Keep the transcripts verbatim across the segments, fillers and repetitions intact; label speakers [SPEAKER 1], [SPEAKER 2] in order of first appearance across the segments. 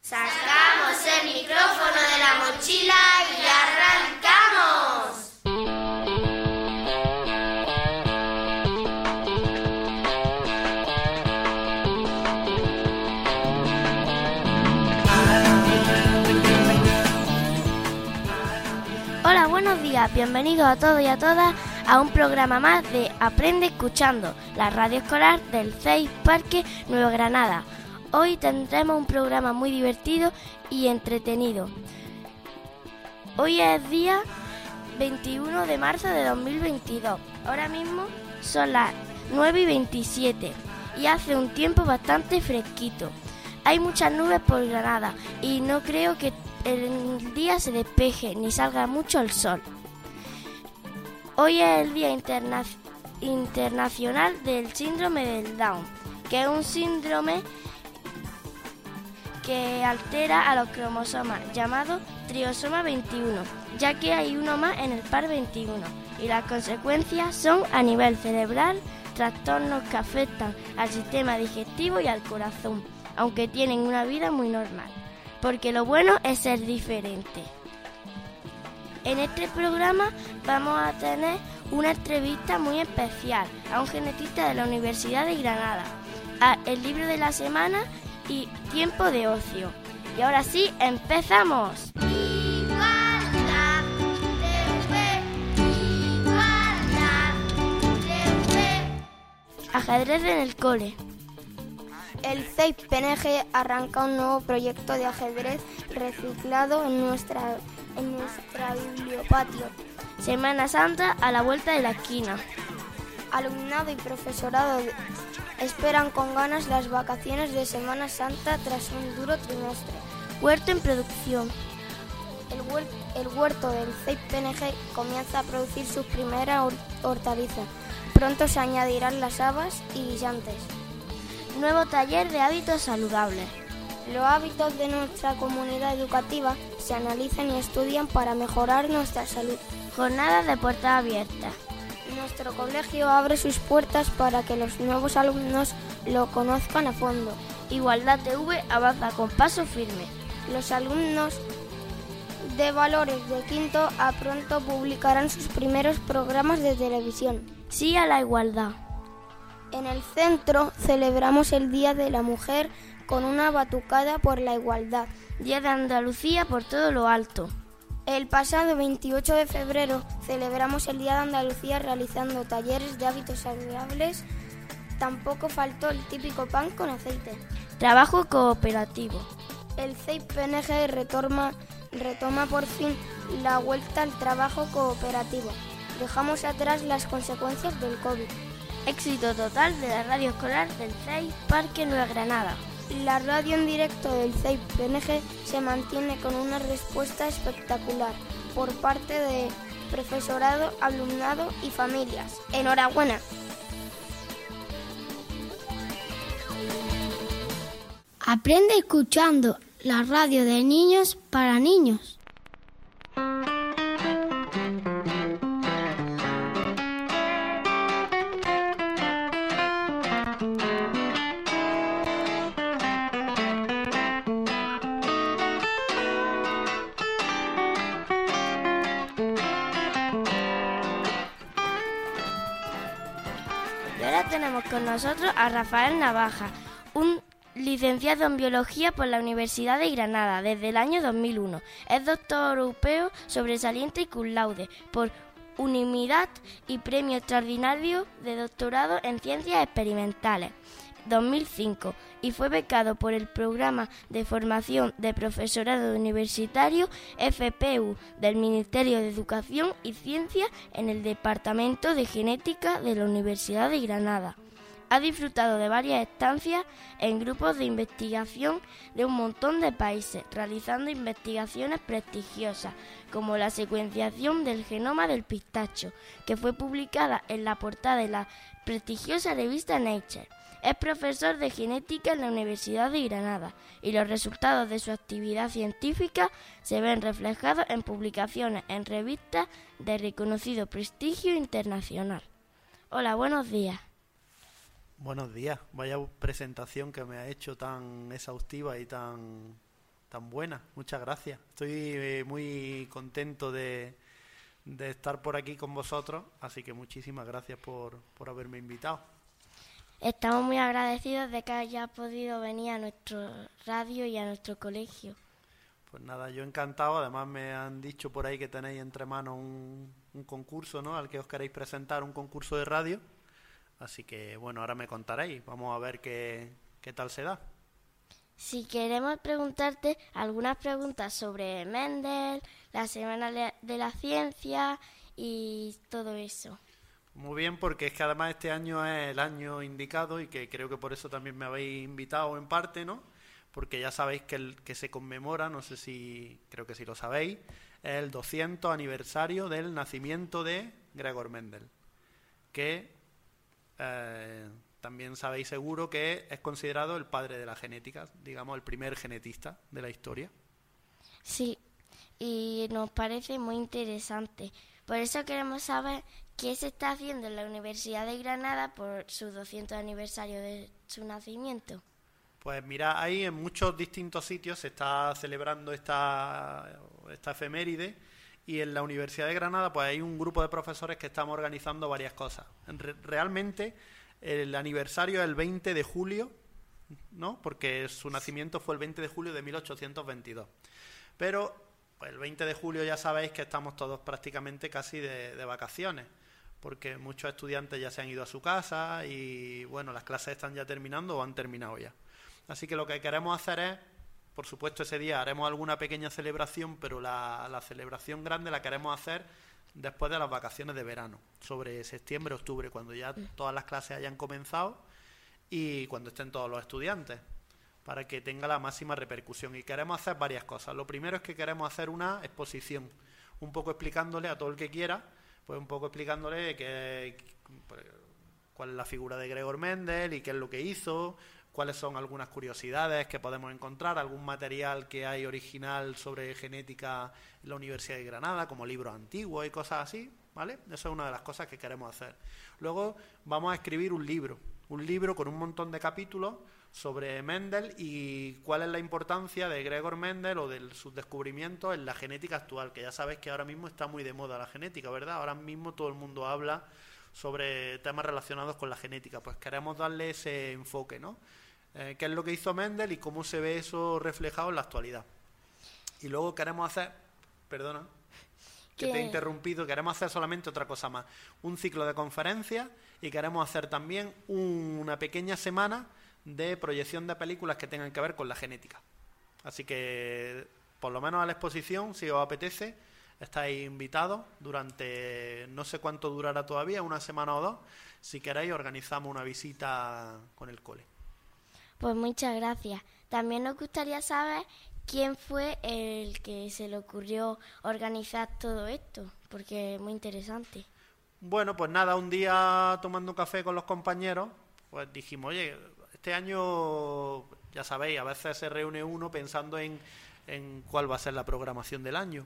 [SPEAKER 1] Sacamos el micrófono de la mochila y arrancamos.
[SPEAKER 2] Hola, buenos días, bienvenidos a todos y a todas a un programa más de Aprende Escuchando, la radio escolar del C E I Parque Nueva Granada. Hoy tendremos un programa muy divertido y entretenido. Hoy es día veintiuno de marzo de dos mil veintidós. Ahora mismo son las nueve y veintisiete y hace un tiempo bastante fresquito. Hay muchas nubes por Granada y no creo que el día se despeje ni salga mucho el sol. Hoy es el Día Interna- Internacional del Síndrome del Down, que es un síndrome que altera a los cromosomas, llamado triosoma veintiuno, ya que hay uno más en el par veintiuno, y las consecuencias son a nivel cerebral, trastornos que afectan al sistema digestivo y al corazón, aunque tienen una vida muy normal, porque lo bueno es ser diferente. En este programa vamos a tener una entrevista muy especial a un genetista de la Universidad de Granada, a el libro de la semana y tiempo de ocio. Y ahora sí, empezamos.
[SPEAKER 1] Igualdad T V, igualdad T V.
[SPEAKER 2] Ajedrez en el cole.
[SPEAKER 3] El C E I P N G arranca un nuevo proyecto de ajedrez reciclado en nuestra, en nuestra bibliopatio.
[SPEAKER 2] Semana Santa a la vuelta de la esquina.
[SPEAKER 3] Alumnado y profesorado de- esperan con ganas las vacaciones de Semana Santa tras un duro trimestre.
[SPEAKER 2] Huerto en producción.
[SPEAKER 3] El, huer- el huerto del C E I P N G comienza a producir sus primeras hor- hortalizas. Pronto se añadirán las habas y guisantes.
[SPEAKER 2] Nuevo taller de hábitos saludables.
[SPEAKER 3] Los hábitos de nuestra comunidad educativa se analizan y estudian para mejorar nuestra salud.
[SPEAKER 2] Jornadas de puertas abiertas.
[SPEAKER 3] Nuestro colegio abre sus puertas para que los nuevos alumnos lo conozcan a fondo.
[SPEAKER 2] Igualdad T V avanza con paso firme.
[SPEAKER 3] Los alumnos de valores de quinto a pronto publicarán sus primeros programas de televisión.
[SPEAKER 2] Sí a la igualdad.
[SPEAKER 3] En el centro celebramos el Día de la Mujer con una batucada por la igualdad.
[SPEAKER 2] Día de Andalucía por todo lo alto.
[SPEAKER 3] El pasado veintiocho de febrero celebramos el Día de Andalucía realizando talleres de hábitos saludables. Tampoco faltó el típico pan con aceite.
[SPEAKER 2] Trabajo cooperativo.
[SPEAKER 3] El C E I P N G retoma, retoma por fin la vuelta al trabajo cooperativo. Dejamos atrás las consecuencias del COVID.
[SPEAKER 2] Éxito total de la radio escolar del C E I Parque Nueva Granada.
[SPEAKER 3] La radio en directo del C E I P N G se mantiene con una respuesta espectacular por parte de profesorado, alumnado y familias. ¡Enhorabuena!
[SPEAKER 4] Aprende escuchando la radio de niños para niños.
[SPEAKER 2] Y ahora tenemos con nosotros a Rafael Navaja, un licenciado en Biología por la Universidad de Granada desde el año dos mil uno. Es doctor europeo sobresaliente y cum laude por unanimidad y premio extraordinario de doctorado en Ciencias Experimentales dos mil cinco y fue becado por el Programa de Formación de Profesorado Universitario F P U del Ministerio de Educación y Ciencia en el Departamento de Genética de la Universidad de Granada. Ha disfrutado de varias estancias en grupos de investigación de un montón de países, realizando investigaciones prestigiosas, como la secuenciación del genoma del pistacho, que fue publicada en la portada de la prestigiosa revista Nature. Es profesor de genética en la Universidad de Granada y los resultados de su actividad científica se ven reflejados en publicaciones en revistas de reconocido prestigio internacional. Hola, buenos días.
[SPEAKER 5] Buenos días. Vaya presentación que me ha hecho tan exhaustiva y tan tan buena. Muchas gracias. Estoy eh, muy contento de, de estar por aquí con vosotros, así que muchísimas gracias por, por haberme invitado.
[SPEAKER 2] Estamos muy agradecidos de que hayas podido venir a nuestro radio y a nuestro colegio.
[SPEAKER 5] Pues nada, yo encantado. Además me han dicho por ahí que tenéis entre manos un, un concurso, ¿no?, al que os queréis presentar, un concurso de radio. Así que, bueno, ahora me contaréis. Vamos a ver qué, qué tal se da.
[SPEAKER 2] Si queremos preguntarte algunas preguntas sobre Mendel, la Semana de la Ciencia y todo eso.
[SPEAKER 5] Muy bien, porque es que además este año es el año indicado y que creo que por eso también me habéis invitado en parte, ¿no? Porque ya sabéis que el que se conmemora, no sé si, creo que sí lo sabéis, es el doscientos aniversario del nacimiento de Gregor Mendel, que eh, también sabéis seguro que es considerado el padre de la genética, digamos el primer genetista de la historia.
[SPEAKER 2] Sí, y nos parece muy interesante. Por eso queremos saber qué se está haciendo en la Universidad de Granada por su doscientos aniversario de su nacimiento.
[SPEAKER 5] Pues mira, ahí en muchos distintos sitios se está celebrando esta, esta efeméride, y en la Universidad de Granada pues hay un grupo de profesores que estamos organizando varias cosas. Re- realmente el aniversario es el veinte de julio, ¿no?, porque su nacimiento fue el veinte de julio de mil ochocientos veintidós. Pero pues, el veinte de julio ya sabéis que estamos todos prácticamente casi de, de vacaciones, porque muchos estudiantes ya se han ido a su casa y bueno, las clases están ya terminando o han terminado ya. Así que lo que queremos hacer es, por supuesto ese día haremos alguna pequeña celebración, pero la, la celebración grande la queremos hacer después de las vacaciones de verano, sobre septiembre, octubre, cuando ya todas las clases hayan comenzado y cuando estén todos los estudiantes, para que tenga la máxima repercusión. Y queremos hacer varias cosas. Lo primero es que queremos hacer una exposición, un poco explicándole a todo el que quiera, pues un poco explicándole que, pues, cuál es la figura de Gregor Mendel y qué es lo que hizo, cuáles son algunas curiosidades que podemos encontrar, algún material que hay original sobre genética en la Universidad de Granada, como libros antiguos y cosas así, ¿vale? Eso es una de las cosas que queremos hacer. Luego vamos a escribir un libro, un libro con un montón de capítulos sobre Mendel y cuál es la importancia de Gregor Mendel o de sus descubrimientos en la genética actual, que ya sabéis que ahora mismo está muy de moda la genética, ¿verdad? Ahora mismo todo el mundo habla sobre temas relacionados con la genética, pues queremos darle ese enfoque, ¿no? Eh, qué es lo que hizo Mendel y cómo se ve eso reflejado en la actualidad. Y luego queremos hacer, perdona, que
[SPEAKER 2] ¿Qué?
[SPEAKER 5] te he interrumpido, queremos hacer solamente otra cosa más, un ciclo de conferencias, y queremos hacer también un, una pequeña semana de proyección de películas que tengan que ver con la genética. Así que, por lo menos a la exposición, si os apetece, estáis invitados durante, no sé cuánto durará todavía, una semana o dos. Si queréis, organizamos una visita con el cole.
[SPEAKER 2] Pues muchas gracias. También nos gustaría saber quién fue el que se le ocurrió organizar todo esto, porque es muy interesante.
[SPEAKER 5] Bueno, pues nada, un día tomando un café con los compañeros, pues dijimos, oye, este año, ya sabéis, a veces se reúne uno pensando en, en cuál va a ser la programación del año.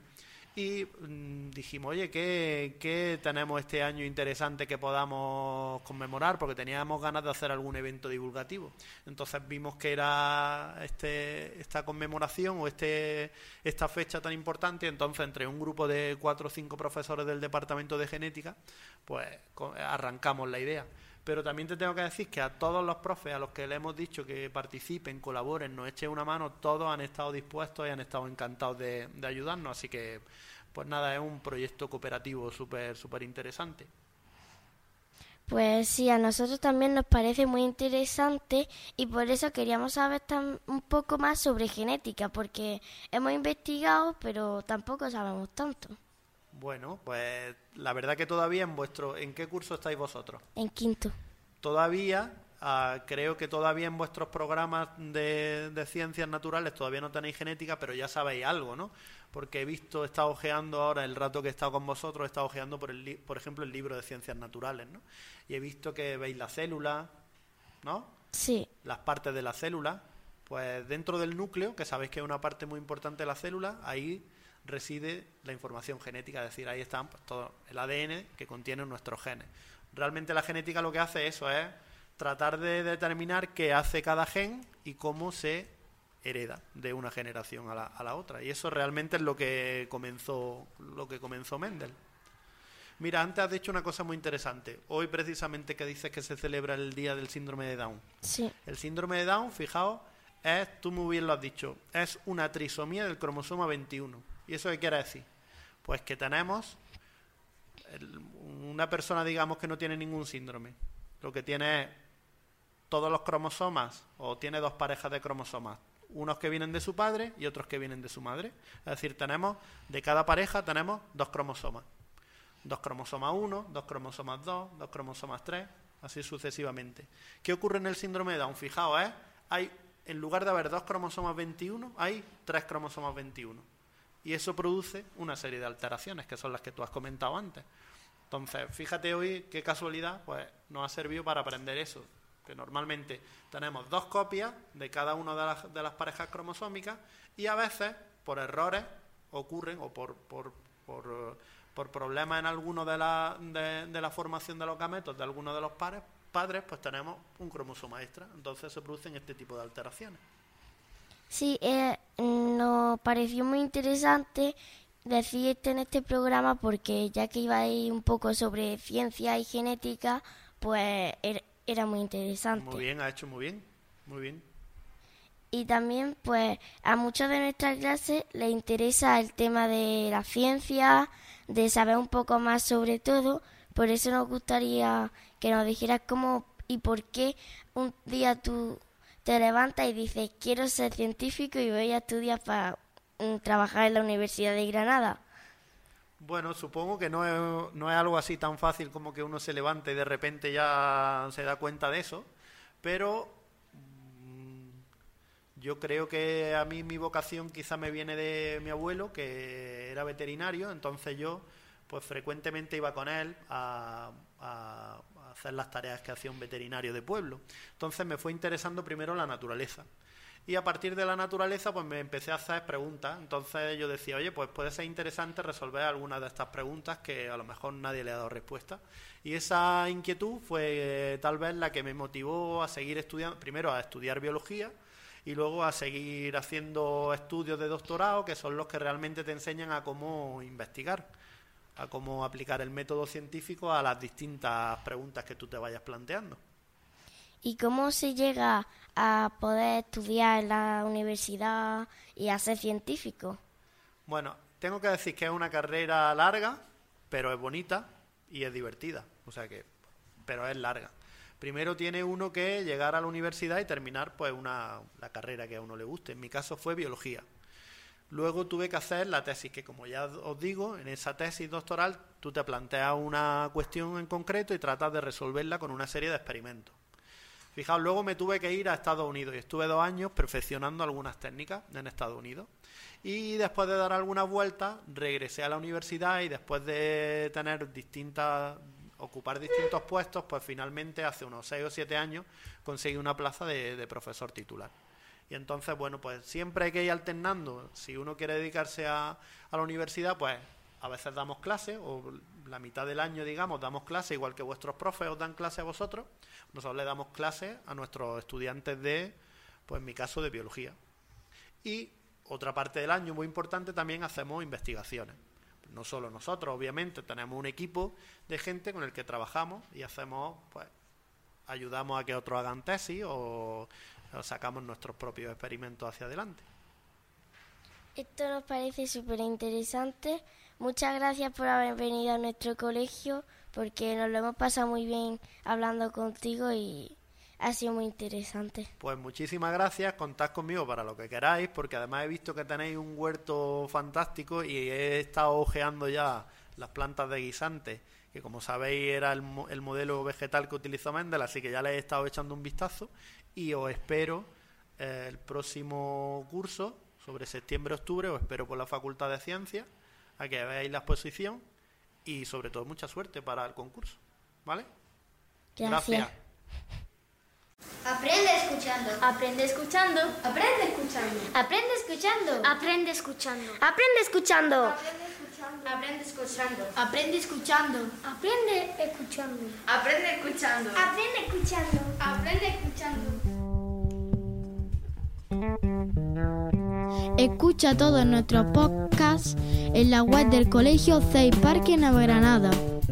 [SPEAKER 5] Y mmm, dijimos, oye, ¿qué, ¿qué tenemos este año interesante que podamos conmemorar? Porque teníamos ganas de hacer algún evento divulgativo. Entonces vimos que era este esta conmemoración o este esta fecha tan importante. Entonces, entre un grupo de cuatro o cinco profesores del departamento de genética, pues arrancamos la idea. Pero también te tengo que decir que a todos los profes a los que le hemos dicho que participen, colaboren, nos echen una mano, todos han estado dispuestos y han estado encantados de, de ayudarnos. Así que, pues nada, es un proyecto cooperativo súper súper interesante.
[SPEAKER 2] Pues sí, a nosotros también nos parece muy interesante y por eso queríamos saber tam- un poco más sobre genética, porque hemos investigado, pero tampoco sabemos tanto.
[SPEAKER 5] Bueno, pues la verdad que todavía en vuestro... ¿En qué curso estáis vosotros?
[SPEAKER 2] En quinto.
[SPEAKER 5] Todavía, uh, creo que todavía en vuestros programas de, de ciencias naturales todavía no tenéis genética, pero ya sabéis algo, ¿no? Porque he visto, he estado ojeando ahora, el rato que he estado con vosotros, he estado ojeando, por, el li- por ejemplo, el libro de ciencias naturales, ¿no? Y he visto que veis la célula, ¿no?
[SPEAKER 2] Sí.
[SPEAKER 5] Las partes de la célula. Pues dentro del núcleo, que sabéis que es una parte muy importante de la célula, ahí reside la información genética, es decir, ahí están pues, todo el A D N que contiene nuestros genes. Realmente la genética lo que hace eso es tratar de determinar qué hace cada gen y cómo se hereda de una generación a la, a la otra. Y eso realmente es lo que comenzó, lo que comenzó Mendel. Mira, antes has dicho una cosa muy interesante. Hoy precisamente que dices que se celebra el día del síndrome de Down.
[SPEAKER 2] Sí.
[SPEAKER 5] El síndrome de Down, fijaos, es, tú muy bien lo has dicho, es una trisomía del cromosoma veintiuno. ¿Y eso qué quiere decir? Pues que tenemos el, una persona, digamos, que no tiene ningún síndrome. Lo que tiene es todos los cromosomas, o tiene dos parejas de cromosomas, unos que vienen de su padre y otros que vienen de su madre. Es decir, tenemos, de cada pareja tenemos dos cromosomas. Dos cromosomas uno, dos cromosomas dos, dos cromosomas tres, así sucesivamente. ¿Qué ocurre en el síndrome de Down? Fijaos, ¿eh? Hay, en lugar de haber dos cromosomas veintiuno, hay tres cromosomas veintiuno. Y eso produce una serie de alteraciones, que son las que tú has comentado antes. Entonces, fíjate hoy qué casualidad, pues nos ha servido para aprender eso. Que normalmente tenemos dos copias de cada una de las, de las parejas cromosómicas y a veces, por errores, ocurren, o por, por, por, por problemas en alguno de la, de, de la formación de los gametos de alguno de los pares, padres, pues tenemos un cromosoma extra. Entonces se producen este tipo de alteraciones.
[SPEAKER 2] Sí, eh, nos pareció muy interesante decirte en este programa porque ya que iba a ir un poco sobre ciencia y genética, pues er, era muy interesante.
[SPEAKER 5] Muy bien, ha hecho muy bien, muy bien.
[SPEAKER 2] Y también, pues, a muchos de nuestras clases les interesa el tema de la ciencia, de saber un poco más sobre todo. Por eso nos gustaría que nos dijeras cómo y por qué un día tú te levantas y dices, quiero ser científico y voy a estudiar para um, trabajar en la Universidad de Granada.
[SPEAKER 5] Bueno, supongo que no es, no es algo así tan fácil como que uno se levante y de repente ya se da cuenta de eso, pero mmm, yo creo que a mí mi vocación quizá me viene de mi abuelo, que era veterinario. Entonces yo pues frecuentemente iba con él a, a, a hacer las tareas que hacía un veterinario de pueblo. Entonces me fue interesando primero la naturaleza. Y a partir de la naturaleza pues me empecé a hacer preguntas. Entonces yo decía, oye, pues puede ser interesante resolver algunas de estas preguntas que a lo mejor nadie le ha dado respuesta. Y esa inquietud fue eh, tal vez la que me motivó a seguir estudiando, primero a estudiar biología y luego a seguir haciendo estudios de doctorado, que son los que realmente te enseñan a cómo investigar, a cómo aplicar el método científico a las distintas preguntas que tú te vayas planteando.
[SPEAKER 2] ¿Y cómo se llega a poder estudiar en la universidad y a ser científico?
[SPEAKER 5] Bueno, tengo que decir que es una carrera larga, pero es bonita y es divertida. O sea que, pero es larga. Primero tiene uno que llegar a la universidad y terminar pues una la carrera que a uno le guste. En mi caso fue biología. Luego tuve que hacer la tesis, que como ya os digo, en esa tesis doctoral tú te planteas una cuestión en concreto y tratas de resolverla con una serie de experimentos. Fijaos, luego me tuve que ir a Estados Unidos y estuve dos años perfeccionando algunas técnicas en Estados Unidos. Y después de dar algunas vueltas, regresé a la universidad y después de tener distintas, ocupar distintos puestos, pues finalmente hace unos seis o siete años conseguí una plaza de, de profesor titular. Y entonces, bueno, pues siempre hay que ir alternando. Si uno quiere dedicarse a, a la universidad, pues a veces damos clases, o la mitad del año, digamos, damos clases, igual que vuestros profes os dan clases a vosotros. Nosotros le damos clases a nuestros estudiantes de, pues en mi caso, de biología. Y otra parte del año, muy importante, también hacemos investigaciones. No solo nosotros, obviamente, tenemos un equipo de gente con el que trabajamos y hacemos, pues, ayudamos a que otros hagan tesis o, o sacamos nuestros propios experimentos hacia adelante.
[SPEAKER 2] Esto nos parece súper interesante. Muchas gracias por haber venido a nuestro colegio, porque nos lo hemos pasado muy bien hablando contigo y ha sido muy interesante.
[SPEAKER 5] Pues muchísimas gracias, contad conmigo para lo que queráis, porque además he visto que tenéis un huerto fantástico y he estado ojeando ya las plantas de guisantes, que como sabéis era el, el modelo vegetal que utilizó Mendel, así que ya le he estado echando un vistazo y os espero eh, el próximo curso, sobre septiembre-octubre, os espero por la Facultad de Ciencias a que veáis la exposición y sobre todo mucha suerte para el concurso, ¿vale?
[SPEAKER 2] Gracias.
[SPEAKER 5] Gracias.
[SPEAKER 1] Aprende escuchando.
[SPEAKER 3] Aprende escuchando.
[SPEAKER 1] Aprende escuchando.
[SPEAKER 3] Aprende escuchando.
[SPEAKER 4] Aprende escuchando.
[SPEAKER 3] Aprende escuchando.
[SPEAKER 1] Aprende escuchando.
[SPEAKER 3] Aprende escuchando.
[SPEAKER 4] Aprende escuchando.
[SPEAKER 1] Aprende escuchando.
[SPEAKER 3] Aprende escuchando.
[SPEAKER 1] Aprende escuchando.
[SPEAKER 4] Escucha todos nuestros podcasts en la web del Colegio C E I Parque Navagranada.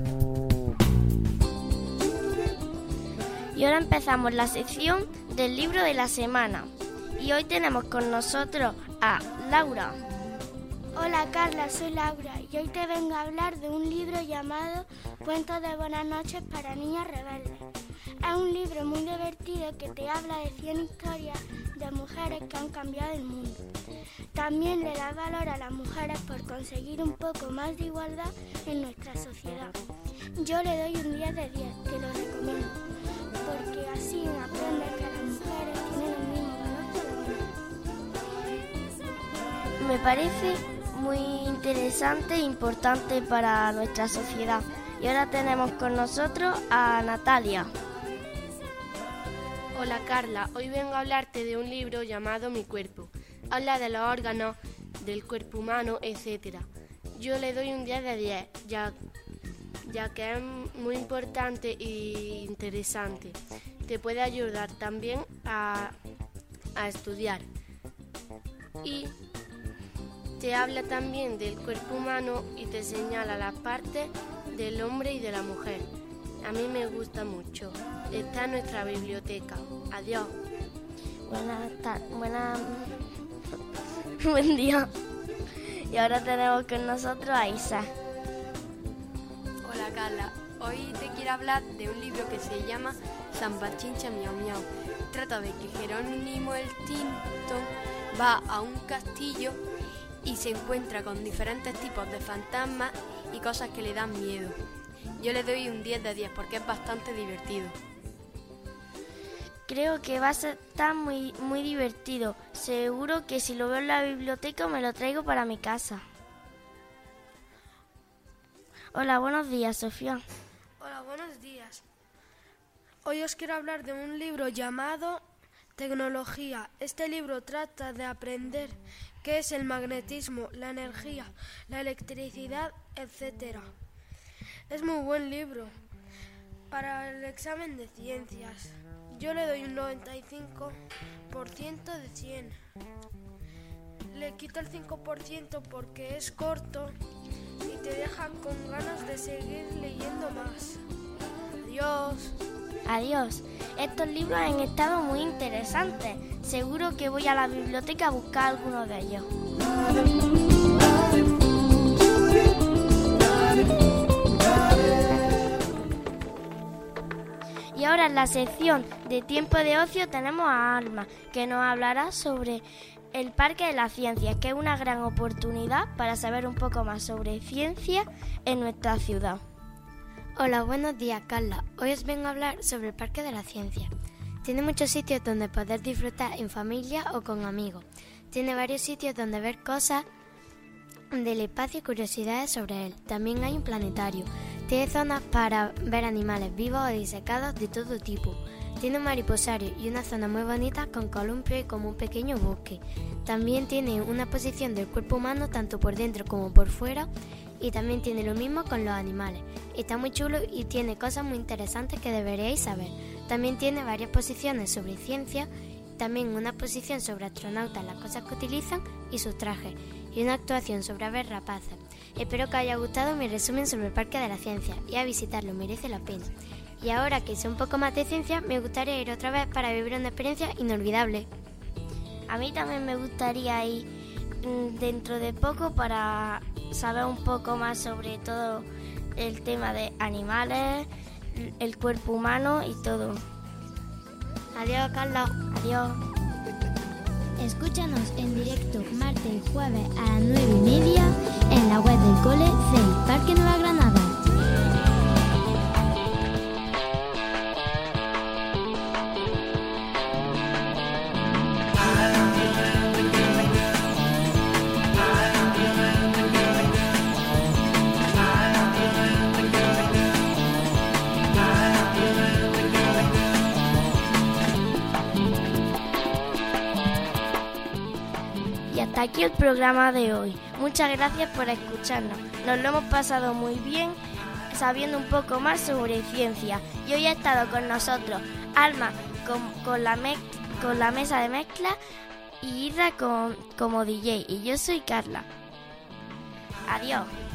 [SPEAKER 2] Y ahora empezamos la sección del libro de la semana. Y hoy tenemos con nosotros a Laura.
[SPEAKER 3] Hola Carla, soy Laura y hoy te vengo a hablar de un libro llamado Cuentos de buenas noches para niñas rebeldes. Es un libro muy divertido que te habla de cien historias de mujeres que han cambiado el mundo. También le da valor a las mujeres por conseguir un poco más de igualdad en nuestra sociedad. Yo le doy un diez de diez, te lo recomiendo, porque así aprendes que las mujeres tienen el mismo valor que los hombres.
[SPEAKER 2] Me parece muy interesante e importante para nuestra sociedad. Y ahora tenemos con nosotros a Natalia.
[SPEAKER 6] Hola Carla, hoy vengo a hablarte de un libro llamado Mi cuerpo. Habla de los órganos, del cuerpo humano, etcétera. Yo le doy un diez de diez, ya, ya que es muy importante e interesante. Te puede ayudar también a, a estudiar. Y te habla también del cuerpo humano y te señala las partes del hombre y de la mujer. A mí me gusta mucho. Está en nuestra biblioteca. Adiós.
[SPEAKER 2] Buenas tardes. Buena... Buen día. Y ahora tenemos con nosotros a Isa.
[SPEAKER 7] Hola Carla. Hoy te quiero hablar de un libro que se llama Zambachincha Miau Miau. Trata de que Jerónimo el Tinto va a un castillo y se encuentra con diferentes tipos de fantasmas y cosas que le dan miedo. Yo le doy un diez de diez porque es bastante divertido.
[SPEAKER 2] Creo que va a ser tan muy, muy divertido. Seguro que si lo veo en la biblioteca me lo traigo para mi casa. Hola, buenos días, Sofía.
[SPEAKER 8] Hola, buenos días. Hoy os quiero hablar de un libro llamado Tecnología. Este libro trata de aprender qué es el magnetismo, la energía, la electricidad, etcétera. Es muy buen libro para el examen de ciencias. Yo le doy un noventa y cinco por ciento de cien. Le quito el cinco por ciento porque es corto y te deja con ganas de seguir leyendo más. Adiós.
[SPEAKER 2] Adiós. Estos libros han estado muy interesantes. Seguro que voy a la biblioteca a buscar algunos de ellos. Y ahora en la sección de tiempo de ocio tenemos a Alma, que nos hablará sobre el Parque de la Ciencia, que es una gran oportunidad para saber un poco más sobre ciencia en nuestra ciudad.
[SPEAKER 9] Hola, buenos días, Carla. Hoy os vengo a hablar sobre el Parque de la Ciencia. Tiene muchos sitios donde poder disfrutar en familia o con amigos. Tiene varios sitios donde ver cosas del espacio y curiosidades sobre él. También hay un planetario. Tiene zonas para ver animales vivos o disecados de todo tipo. Tiene un mariposario y una zona muy bonita con columpios y como un pequeño bosque. También tiene una exposición del cuerpo humano tanto por dentro como por fuera. Y también tiene lo mismo con los animales. Está muy chulo y tiene cosas muy interesantes que deberíais saber. También tiene varias exposiciones sobre ciencia, también una exposición sobre astronautas, las cosas que utilizan y sus trajes, y una actuación sobre aves rapaces. Espero que os haya gustado mi resumen sobre el Parque de la Ciencia y a visitarlo, merece la pena. Y ahora que sé un poco más de ciencia, me gustaría ir otra vez para vivir una experiencia inolvidable.
[SPEAKER 2] A mí también me gustaría ir dentro de poco para saber un poco más sobre todo el tema de animales, el cuerpo humano y todo.
[SPEAKER 9] Adiós, Carla.
[SPEAKER 2] Adiós.
[SPEAKER 4] Escúchanos en directo martes y jueves a las nueve y media en la web del Cole C E I Parque Nueva Granada.
[SPEAKER 2] Hasta aquí el programa de hoy. Muchas gracias por escucharnos. Nos lo hemos pasado muy bien sabiendo un poco más sobre ciencia. Y hoy ha estado con nosotros Alma con, con, la, me, con la mesa de mezcla, y Irra con, como D J. Y yo soy Carla. Adiós.